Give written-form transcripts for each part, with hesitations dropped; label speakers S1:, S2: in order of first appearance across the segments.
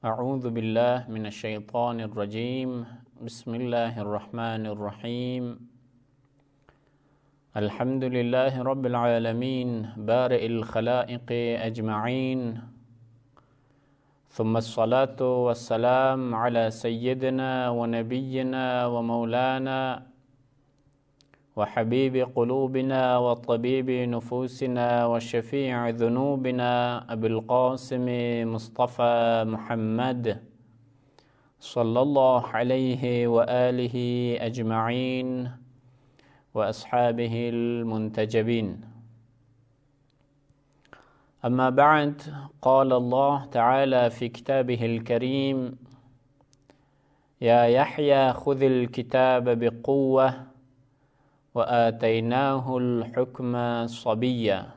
S1: أعوذ بالله من الشيطان الرجيم بسم الله الرحمن الرحيم الحمد لله رب العالمين بارئ الخلائق أجمعين ثم الصلاة والسلام على سيدنا ونبينا ومولانا وحبيب قلوبنا وطبيب نفوسنا وشفيع ذنوبنا أبي القاسم مصطفى محمد صلى الله عليه وآله أجمعين وأصحابه المنتجبين. أما بعد، قال الله تعالى في كتابه الكريم: يا يحيى خذ الكتاب بقوة وآتيناه الحكم صبيا.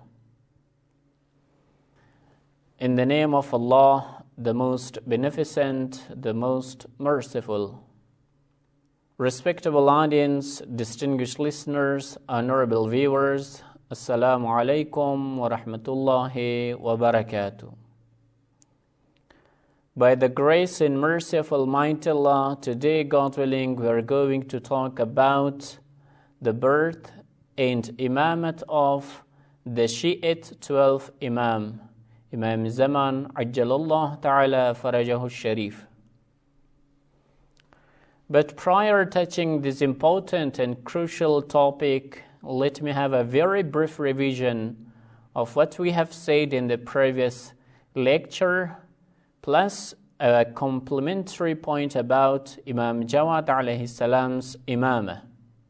S1: In the name of Allah, the most beneficent, the most merciful. Respectable audience, distinguished listeners, honorable viewers, Assalamu alaikum wa rahmatullahi wa barakatuh. By the grace and mercy of Almighty Allah, today, God willing, we are going to talk about the birth and imamat of the Shiite 12th Imam, Imam Zaman Ajjalallah Ta'ala Farajahu Sharif. But prior touching this important and crucial topic, let me have a very brief revision of what we have said in the previous lecture, plus a complementary point about Imam Jawad alayhi salam's imamah.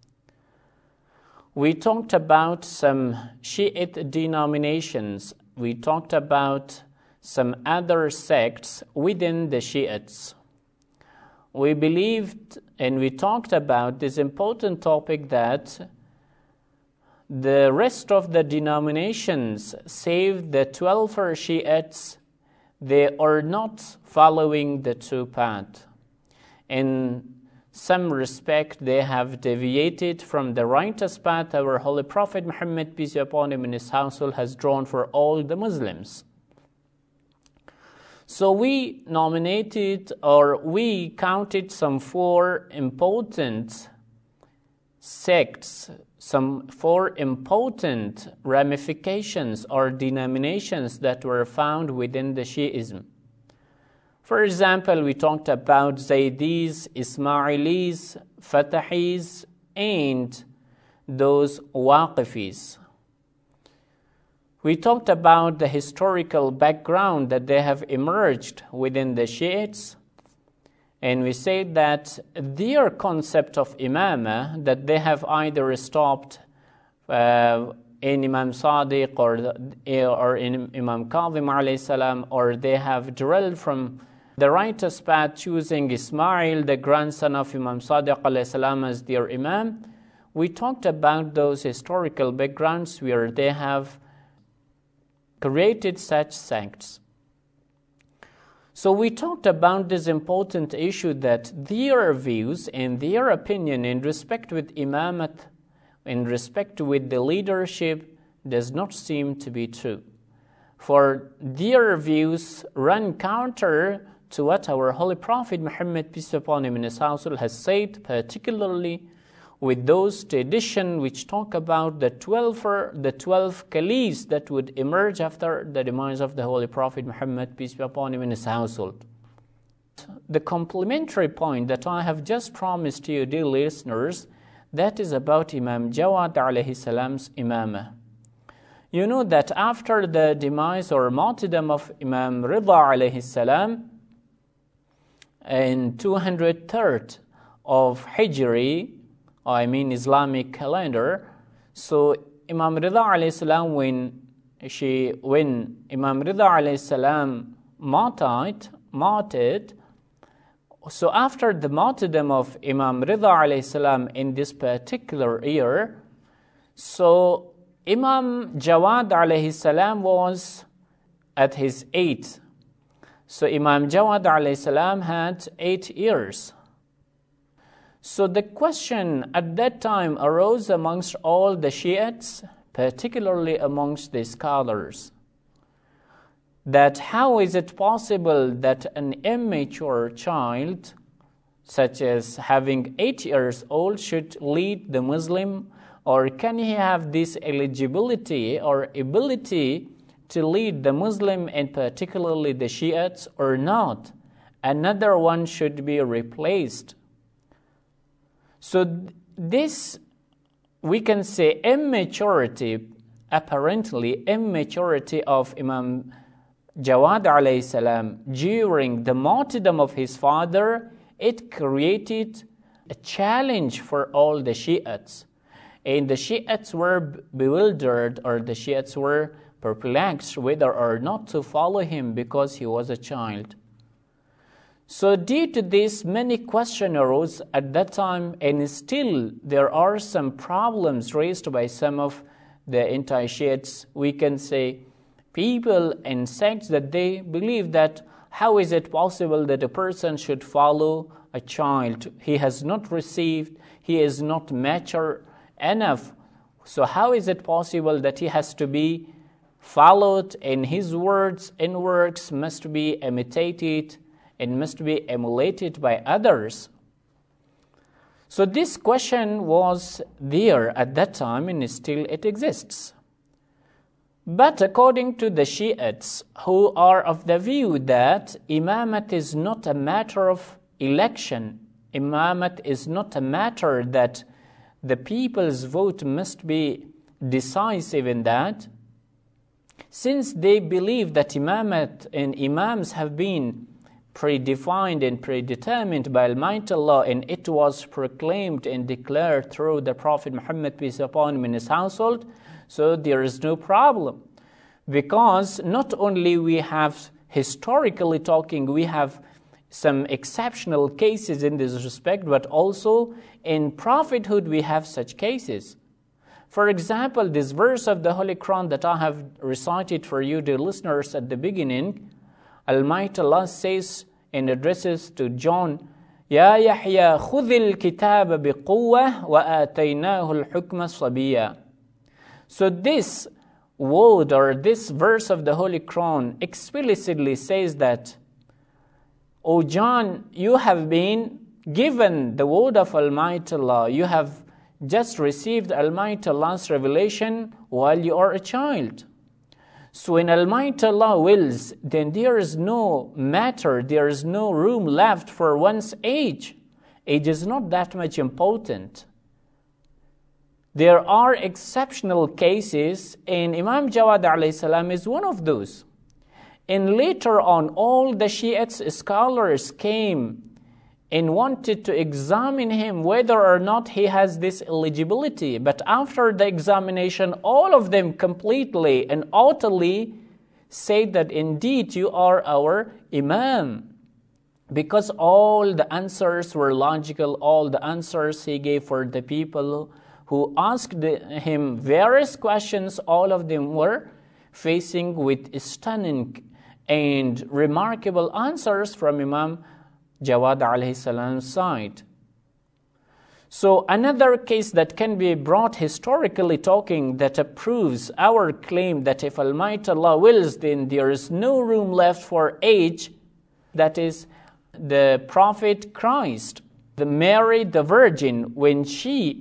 S1: We talked about some Shiite denominations. We talked about some other sects within the Shiites. We believed and we talked about this important topic that the rest of the denominations, save the 12 Shiites, they are not following the true path. In some respect, they have deviated from the righteous path our Holy Prophet Muhammad, peace be upon him, and his household has drawn for all the Muslims. So we nominated, or we counted some 4 important sects, some 4 important ramifications or denominations that were found within the Shiism. For example, we talked about Zaydis, Ismailis, Fatahis, and those Waqifis. We talked about the historical background that they have emerged within the Shiites, and we said that their concept of imamah, that they have either stopped in Imam Sadiq or in Imam Kazim alayhi salam, or they have drilled from the righteous path, choosing Ismail, the grandson of Imam Sadiq alayhi salam, as their imam. We talked about those historical backgrounds where they have created such sects. So we talked about this important issue that their views and their opinion in respect with imamat, in respect with the leadership, does not seem to be true. For their views run counter to what our Holy Prophet Muhammad, peace be upon him, and his household has said, particularly with those traditions which talk about the 12 caliphs that would emerge after the demise of the Holy Prophet Muhammad, peace be upon him, and his household. The complementary point that I have just promised to you, dear listeners, that is about Imam Jawad alayhi salam's imamah. You know that after the demise or martyrdom of Imam Rida alayhi salam, in 203rd of Hijri, Islamic calendar, so Imam Rida alayhi salam, when Imam Rida alayhi salam martyred, so after the martyrdom of Imam Rida alayhi salam in this particular year, so Imam Jawad alayhi salam was at his 8th. So Imam Jawad alayhi salam had 8 years. So the question at that time arose amongst all the Shiites, particularly amongst the scholars. that how is it possible that an immature child, such as having 8 years old, should lead the Muslim, or can he have this eligibility or ability to lead the Muslim, and particularly the Shiites, or not? Another one should be replaced. So this, we can say, immaturity, apparently immaturity of Imam Jawad alayhi salam during the martyrdom of his father, it created a challenge for all the Shiites. And the Shiites were bewildered, or the Shiites were perplexed whether or not to follow him because he was a child. So due to this, many questions arose at that time, and still there are some problems raised by some of the anti-Shiites, we can say, people and sects, that they believe that how is it possible that a person should follow a child? He has not received, he is not mature enough. So how is it possible that he has to be followed, and his words and works must be imitated and must be emulated by others? So this question was there at that time, and still it exists. But according to the Shiites, who are of the view that imamat is not a matter of election, imamat is not a matter that the people's vote must be decisive in that, since they believe that imamat and imams have been predefined and predetermined by Almighty Allah, and it was proclaimed and declared through the Prophet Muhammad, peace upon him, in his household, so there is no problem. Because not only we have, historically talking, we have some exceptional cases in this respect, but also in prophethood we have such cases. For example, this verse of the Holy Quran that I have recited for you, dear listeners, at the beginning, Almighty Allah says and addresses to John, Ya Yahya, khudh al-kitab biquwwah wa ataynahu al-hukma sabiyya. So this word, or this verse of the Holy Quran, explicitly says that, O John, you have been given the word of Almighty Allah. You have just received Almighty Allah's revelation while you are a child. So when Almighty Allah wills, then there is no matter, there is no room left for one's age. Age is not that much important. There are exceptional cases, and Imam Jawad alayhi salam is one of those. And later on, all the Shiites scholars came and wanted to examine him whether or not he has this eligibility. But after the examination, all of them completely and utterly said that indeed you are our Imam. Because all the answers were logical, all the answers he gave for the people who asked him various questions, all of them were facing with stunning and remarkable answers from Imam Jawad alayhi salam's side. So another case that can be brought historically talking that proves our claim that if Almighty Allah wills, then there is no room left for age, that is the Prophet Christ. The Mary, the Virgin, when she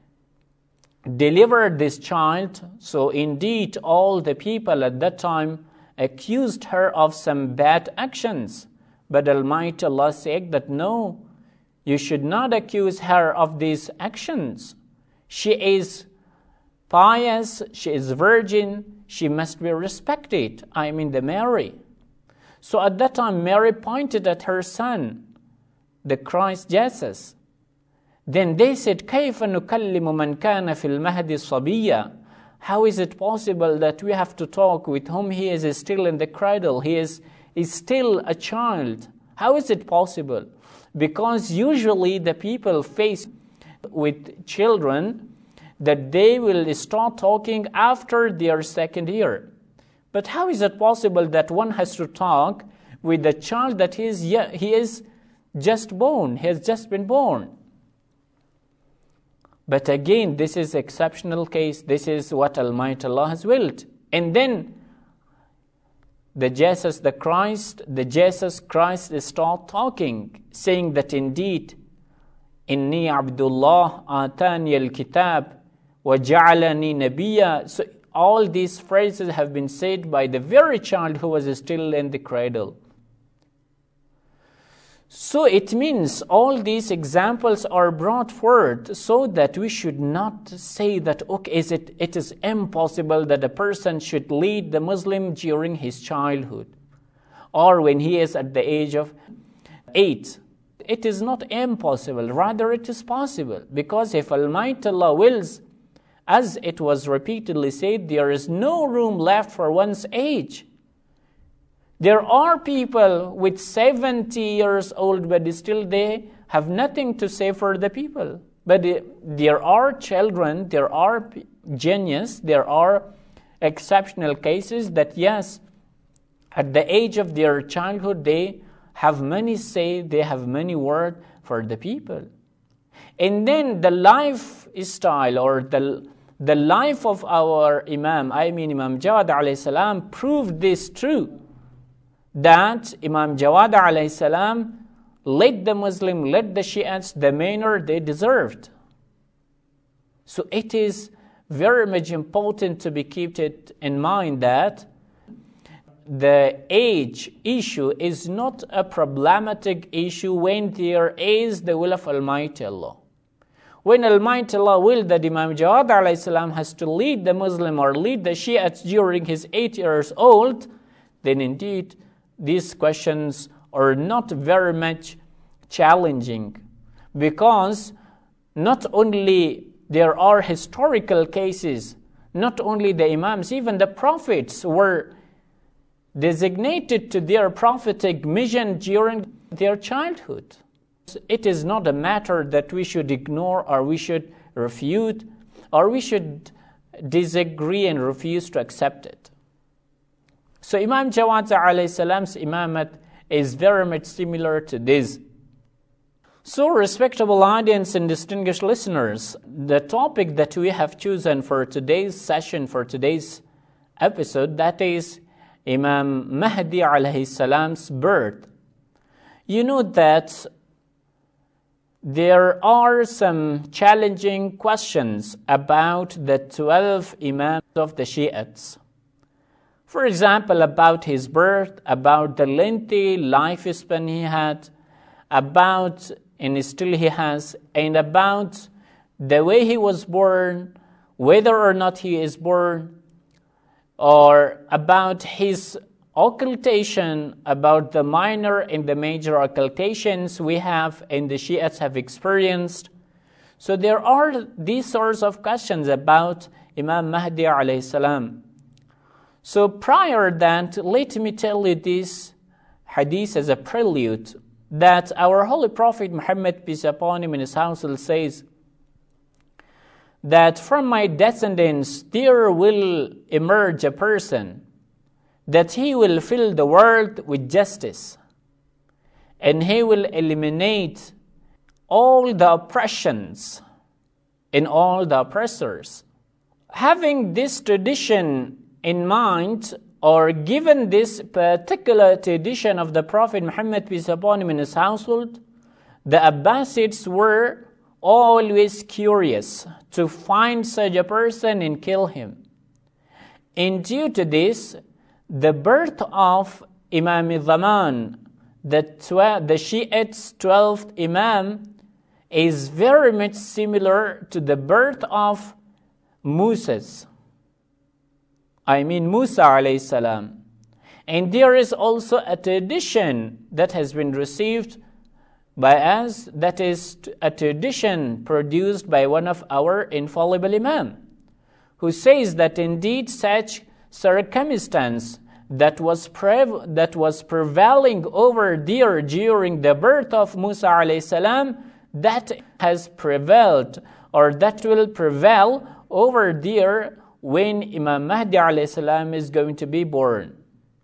S1: delivered this child, so indeed all the people at that time accused her of some bad actions. But Almighty Allah said that no, you should not accuse her of these actions. She is pious, she is virgin, she must be respected. I mean the Mary. So at that time Mary pointed at her son, the Christ Jesus. Then they said, كَيْفَ نُكَلِّمُ مَنْ كَانَ فِي الْمَهْدِ صَبِيًّا. How is it possible that we have to talk with whom he is still in the cradle? He is still a child. How is it possible? Because usually the people face with children that they will start talking after their second year. But how is it possible that one has to talk with the child that he is just born, he has just been born? But again, this is exceptional case. This is what Almighty Allah has willed. And then the Jesus Christ start talking, saying that indeed, Inni Abdullah atani al-kitab wa ja'alani nabiyya. So all these phrases have been said by the very child who was still in the cradle. So it means all these examples are brought forth so that we should not say that, okay, it is impossible that a person should lead the Muslim during his childhood or when he is at the age of 8. It is not impossible, rather it is possible, because if Almighty Allah wills, as it was repeatedly said, there is no room left for one's age. There are people with 70 years old, but still they have nothing to say for the people. But there are children, there are genius, there are exceptional cases that yes, at the age of their childhood, they have many say, they have many words for the people. And then the lifestyle or the life of our Imam Jawad alayhi salam proved this true. That Imam Jawad alayhi salam led the Shiites the manner they deserved. So it is very much important to be kept it in mind that the age issue is not a problematic issue when there is the will of Almighty Allah. When Almighty Allah willed that Imam Jawad alayhi salam has to lead the Muslim or lead the Shiites during his 8 years old, then indeed these questions are not very much challenging, because not only there are historical cases, not only the Imams, even the Prophets were designated to their prophetic mission during their childhood. It is not a matter that we should ignore or we should refute or we should disagree and refuse to accept it. So Imam Jawad alayhi salam's imamat is very much similar to this. So respectable audience and distinguished listeners, the topic that we have chosen for today's session, for today's episode, that is Imam Mahdi alayhi salam's birth. You know that there are some challenging questions about the 12 Imams of the Shiites. For example, about his birth, about the lengthy lifespan he had, about, and still he has, and about the way he was born, whether or not he is born, or about his occultation, about the minor and the major occultations we have and the Shiites have experienced. So there are these sorts of questions about Imam Mahdi alayhi salam. So prior that, let me tell you this hadith as a prelude, that our Holy Prophet Muhammad, peace upon him, in his household says that from my descendants there will emerge a person that he will fill the world with justice and he will eliminate all the oppressions and all the oppressors. Having this tradition in mind, or given this particular tradition of the Prophet Muhammad, peace upon him, in his household, the Abbasids were always curious to find such a person and kill him. And due to this, the birth of Imam al-Zaman, the Shiites' 12th Imam, is very much similar to the birth of Musa alayhi salam. And there is also a tradition that has been received by us, that is a tradition produced by one of our infallible Imam, who says that indeed such circumstance that was prevailing over there during the birth of Musa alayhi salam, that has prevailed, or that will prevail over there when Imam Mahdi alayhi salam is going to be born.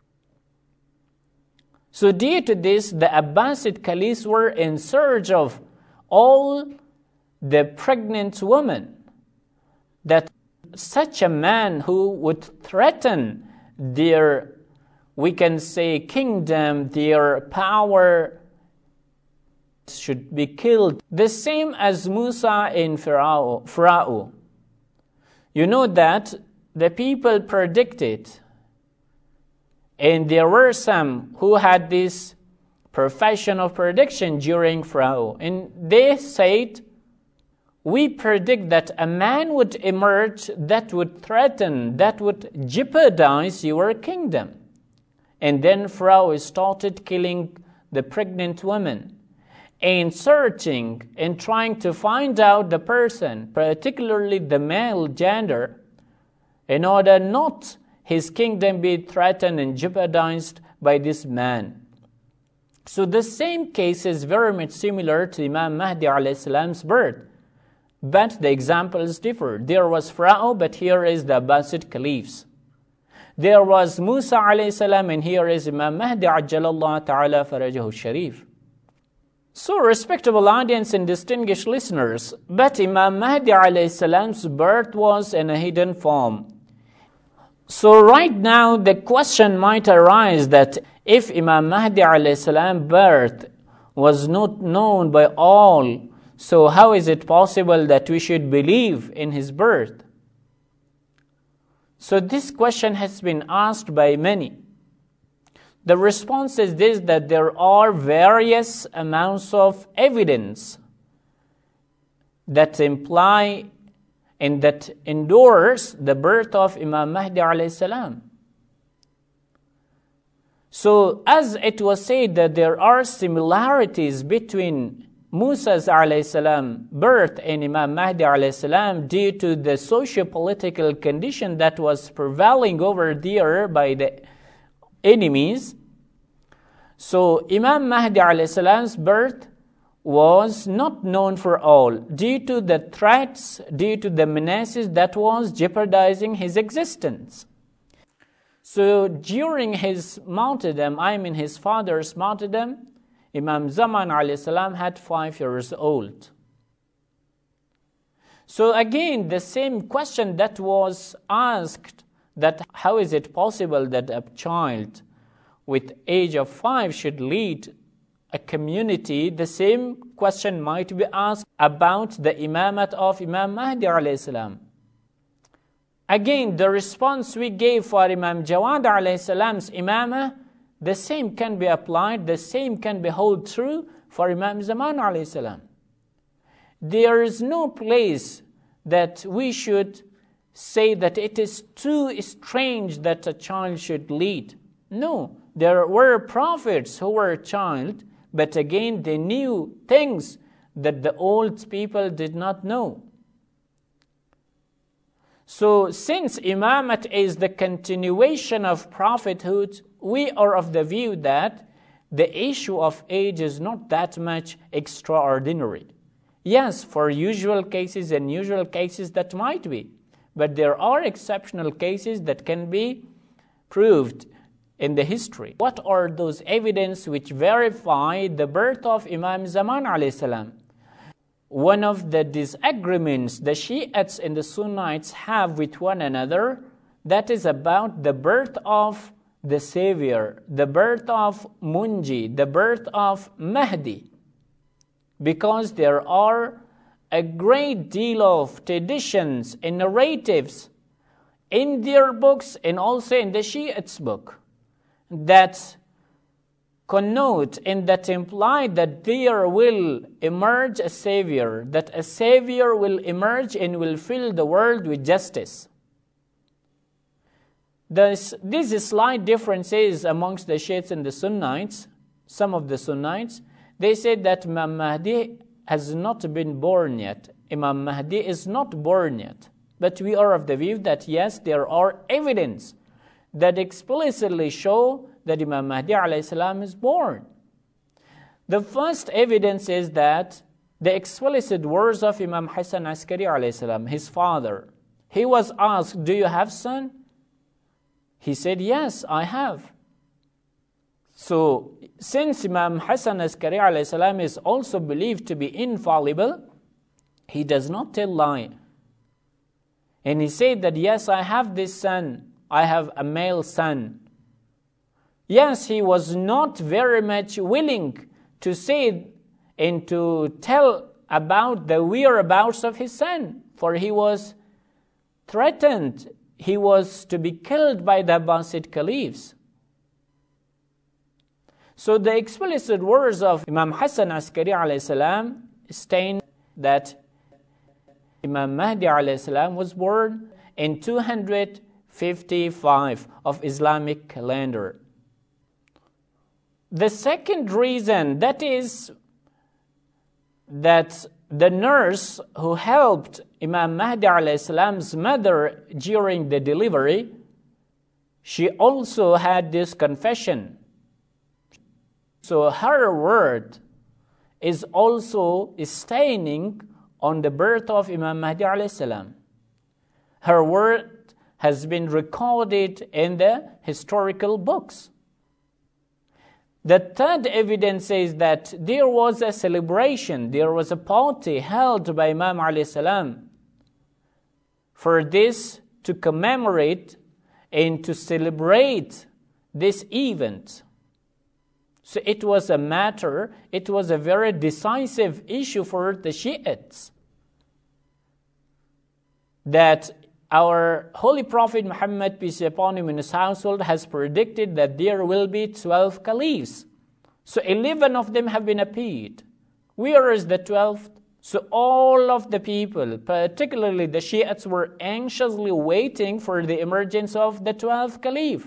S1: So due to this, the Abbasid caliphs were in search of all the pregnant women, that such a man who would threaten their we can say kingdom, their power should be killed. The same as Musa in Pharaoh. You know that the people predicted, and there were some who had this profession of prediction during Pharaoh, and they said, we predict that a man would emerge that would threaten, that would jeopardize your kingdom. And then Pharaoh started killing the pregnant women and searching and trying to find out the person, particularly the male gender, in order not his kingdom be threatened and jeopardized by this man. So the same case is very much similar to Imam Mahdi alayhi salam's birth. But the examples differ. There was Pharaoh, but here is the Abbasid caliphs. There was Musa alayhi salam, and here is Imam Mahdi ajjalallahu ta'ala farajahu sharif. So, respectable audience and distinguished listeners, but Imam Mahdi alayhi salam's birth was in a hidden form. So right now the question might arise that if Imam Mahdi alayhi salam's birth was not known by all, so how is it possible that we should believe in his birth? So this question has been asked by many. The response is this, that there are various amounts of evidence that imply and that endorse the birth of Imam Mahdi alayhi salam. So as it was said that there are similarities between Musa's alayhi salam birth and Imam Mahdi alayhi salam due to the socio-political condition that was prevailing over there by the enemies. So Imam Mahdi alayhi salam's birth was not known for all due to the threats, due to the menaces that was jeopardizing his existence. So during his martyrdom, his father's martyrdom, Imam Zaman alayhi salam had 5 years old. So again, the same question that was asked, that how is it possible that a child with age of 5 should lead a community, the same question might be asked about the imamat of Imam Mahdi alayhi salam. Again, the response we gave for Imam Jawad alayhi salam's imamah, the same can be applied, the same can be held true for Imam Zaman alayhi salam. There is no place that we should say that it is too strange that a child should lead. No, there were prophets who were a child, but again they knew things that the old people did not know. So since imamat is the continuation of prophethood, we are of the view that the issue of age is not that much extraordinary. Yes, for usual cases and usual cases that might be, but there are exceptional cases that can be proved in the history. What are those evidence which verify the birth of Imam Zaman alayhi salam? One of the disagreements the Shiites and the Sunnites have with one another, that is about the birth of the Savior, the birth of Munji, the birth of Mahdi. Because there are a great deal of traditions and narratives in their books and also in the Shiites' book that connote and that imply that there will emerge a Savior, that a Savior will emerge and will fill the world with justice. These slight differences amongst the Shiites and the Sunnites, some of the Sunnites, they said that Imam Mahdi has not been born yet. Imam Mahdi is not born yet. But we are of the view that yes, there are evidence that explicitly show that Imam Mahdi alayhi salam is born. The first evidence is that the explicit words of Imam Hassan Askari alayhi salam, his father. He was asked, do you have son? He said, yes, I have. So, since Imam Hassan Askari alayhi salam is also believed to be infallible, he does not tell lie. And he said that, yes, I have this son, I have a male son. Yes, he was not very much willing to say and to tell about the whereabouts of his son, for he was threatened. He was to be killed by the Abbasid caliphs. So the explicit words of Imam Hassan Askari alayhi salam state that Imam Mahdi alayhi salam was born in 255 of Islamic calendar. The second reason, that is that the nurse who helped Imam Mahdi alayhi salam's mother during the delivery, she also had this confession. So her word is also staining on the birth of Imam Mahdi alayhi salam. Her word has been recorded in the historical books. The third evidence is that there was a celebration, there was a party held by Imam alayhi salam for this, to commemorate and to celebrate this event. So it was a matter, it was a very decisive issue for the Shiites, that our Holy Prophet Muhammad, peace be upon him, in his household has predicted that there will be 12 caliphs. So 11 of them have been appeared. Where is the 12th? So all of the people, particularly the Shiites, were anxiously waiting for the emergence of the 12th caliph.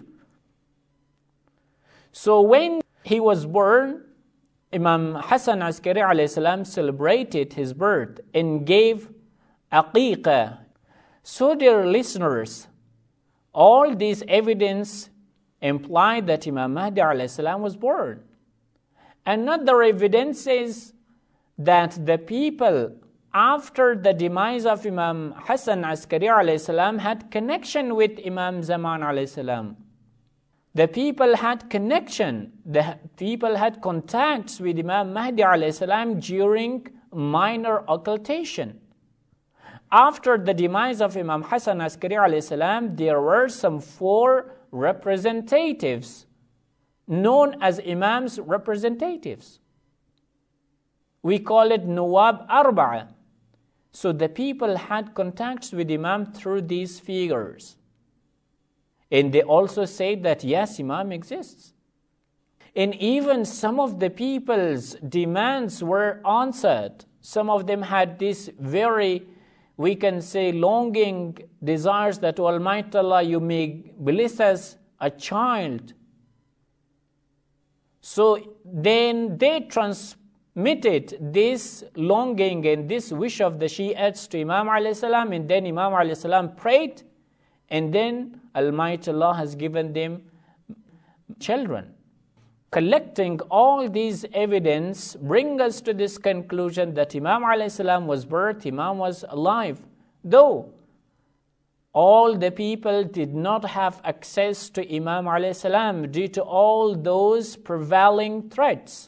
S1: So when he was born, Imam Hassan Askari alayhi salam celebrated his birth and gave aqiqah. So dear listeners, all these evidence imply that Imam Mahdi alayhi salam was born. Another evidence is that the people after the demise of Imam Hassan Askari alayhi salam had connection with Imam Zaman alayhi salam. The people had connection, the people had contacts with Imam Mahdi alayhi salam during minor occultation. After the demise of Imam Hassan Askari alayhi salam, there were some 4 representatives known as Imam's representatives. We call it Nuwab Arba'a. So the people had contacts with Imam through these figures. And they also say that yes, Imam exists. And even some of the people's demands were answered. Some of them had this very, we can say, longing desires that, Almighty Allah, you may bless us a child. So then they transmitted this longing and this wish of the Shiites to Imam alayhi salam, and then Imam alayhi salam prayed, and then Almighty Allah has given them children. Collecting all these evidence bring us to this conclusion that Imam alayhi salam was birthed, Imam was alive. Though all the people did not have access to Imam alayhi salam due to all those prevailing threats.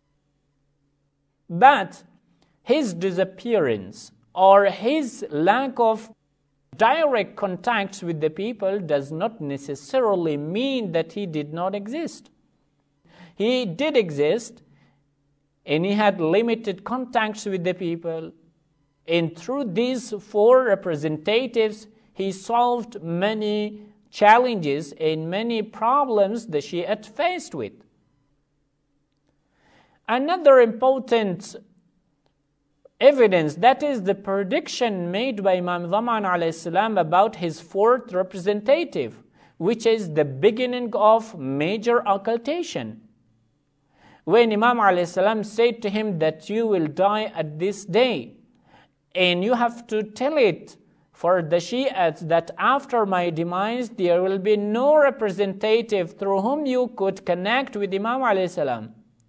S1: But his disappearance or his lack of direct contacts with the people does not necessarily mean that he did not exist. He did exist, and he had limited contacts with the people. And through these 4 representatives, he solved many challenges and many problems the Shiite faced with. Another important evidence, that is the prediction made by Imam Zaman alayhi salam about his 4th representative, which is the beginning of major occultation. When Imam alayhi salam said to him that you will die at this day, and you have to tell it for the Shiites that after my demise there will be no representative through whom you could connect with Imam alayhi salam.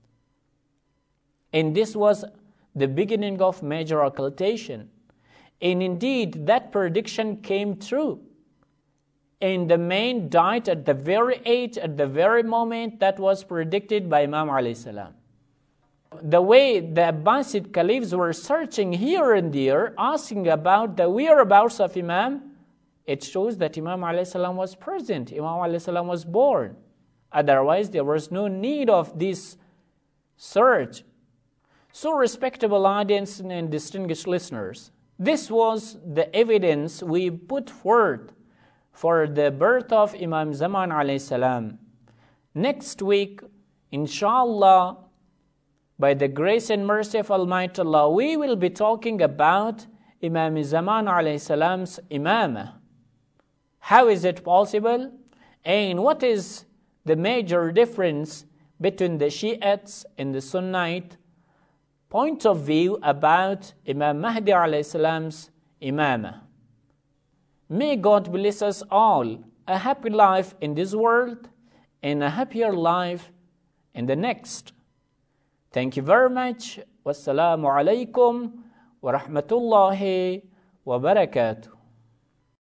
S1: And this was the beginning of major occultation. And indeed, that prediction came true. And the man died at the very age, at the very moment that was predicted by Imam alayhi salam. The way the Abbasid caliphs were searching here and there, asking about the whereabouts of Imam, it shows that Imam alayhi salam was present. Imam alayhi salam was born. Otherwise, there was no need of this search. So, respectable audience and distinguished listeners, this was the evidence we put forth for the birth of Imam Zaman alayhi salam. Next week, inshallah, by the grace and mercy of Almighty Allah, we will be talking about Imam Zaman alayhi salam's imamah. How is it possible? And what is the major difference between the Shiites and the Sunnite point of view about Imam Mahdi alayhi salam's imamah? May God bless us all a happy life in this world and a happier life in the next. Thank you very much. Wassalamu alaikum wa rahmatullahi wa barakatuh.